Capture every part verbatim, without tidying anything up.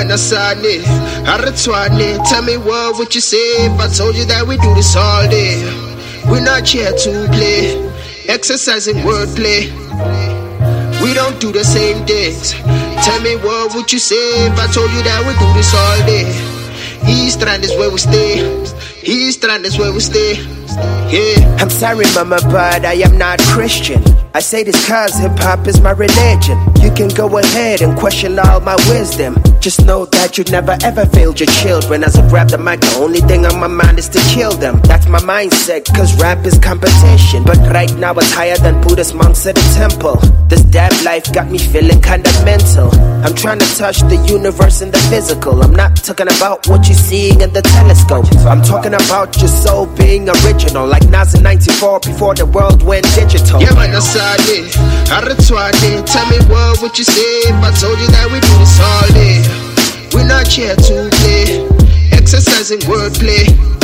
Manasani, Aratwani. Tell me what would you say if I told you that we do this all day? We're not here to play, exercising wordplay. We don't do the same things. Tell me what would you say if I told you that we do this all day? Eastland is where we stay. Eastland is where we stay. Yeah. I'm sorry, mama, but I am not Christian. I say this cause hip-hop is my religion. You can go ahead and question all my wisdom. Just know that you never ever failed your children. As I grab the mic, the only thing on my mind is to kill them. That's my mindset, cause rap is competition. But right now it's higher than Buddhist monks at a temple. This damn life got me feeling kinda mental. I'm trying to touch the universe and the physical. I'm not talking about what you're seeing in the telescope. I'm talking about your soul being original, like Nas in ninety-four before the world went digital. Yeah, man, Asade, Aratwade. Tell me what would you say if I told you that we do this all day? We're not here to play, exercising wordplay.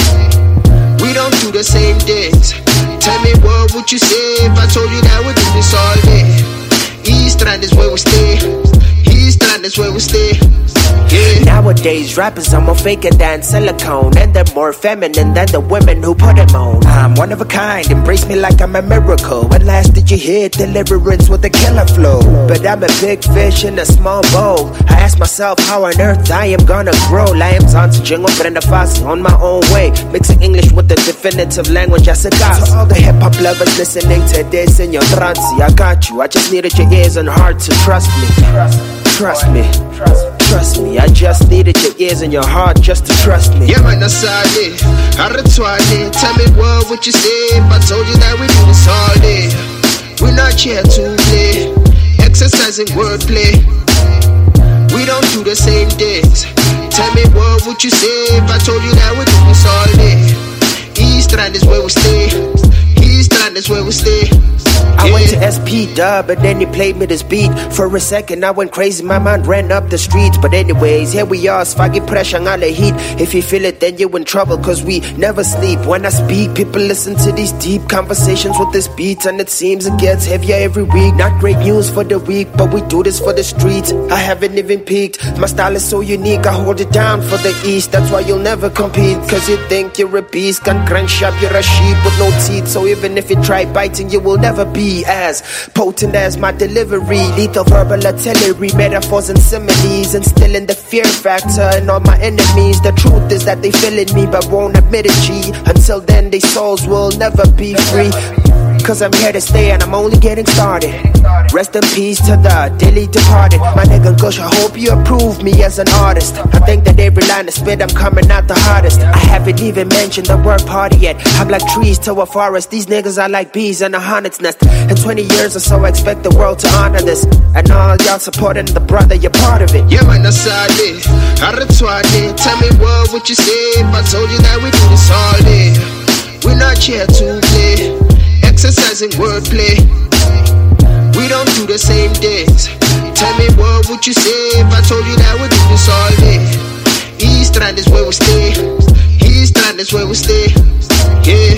We don't do the same things. Tell me what would you say if I told you that we do this all day? Eastland is where we stay. Eastland is where we stay. Yeah. Nowadays, rappers are more faker than silicone, and they're more feminine than the women who put them on. I'm one of a kind, embrace me like I'm a miracle. At last did you hear deliverance with a killer flow? But I'm a big fish in a small bowl. I ask myself how on earth I am gonna grow. Lambs on to jingle, Brenda Fassi on my own way, mixing English with the definitive language as a gospel. To all the hip-hop lovers listening to this in your trance, I got you, I just needed your ears and heart to trust me. Trust me, trust me, I just needed your ears and your heart just to trust me. Yeah, man, Asade, Aratwade. Tell me what would you say if I told you that we do this all day? We're not here to play, exercising wordplay. We don't do the same things. Tell me what would you say if I told you that we do this all day? Eastland is where we stay. Eastland is where we stay. I went to S P Dub, but then he played me this beat. For a second I went crazy, my mind ran up the streets. But anyways, here we are, Svagi pressure on the heat. If you feel it, then you in trouble, cause we never sleep. When I speak, people listen to these deep conversations with this beat, and it seems it gets heavier every week. Not great news for the weak, but we do this for the streets. I haven't even peaked, my style is so unique, I hold it down for the East. That's why you'll never compete, cause you think you're a beast. Can't crunch up, you're a sheep with no teeth. So even if you try biting, you will never be as potent as my delivery. Lethal verbal artillery, metaphors and similes, instilling the fear factor in all my enemies. The truth is that they feeling me but won't admit it, G. Until then, their souls will never be free. Cause I'm here to stay and I'm only getting started. Rest in peace to the dearly departed. My nigga Gush, I hope you approve me as an artist. I think that every line I spit, I'm coming out the hardest. I haven't even mentioned the word party yet. I'm like trees to a forest. These niggas are like bees in a hornet's nest. In twenty years or so, I expect the world to honor this. And all y'all supporting the brother, you're part of it. Yeah, man, Asade, Aratwade. Tell me what would you say if I told you that we do this all day? We're not here to play, exercising wordplay. We don't do the same things. Tell me what would you say if I told you that we do this all day? Eastland is where we stay. Eastland is where we stay. Yeah.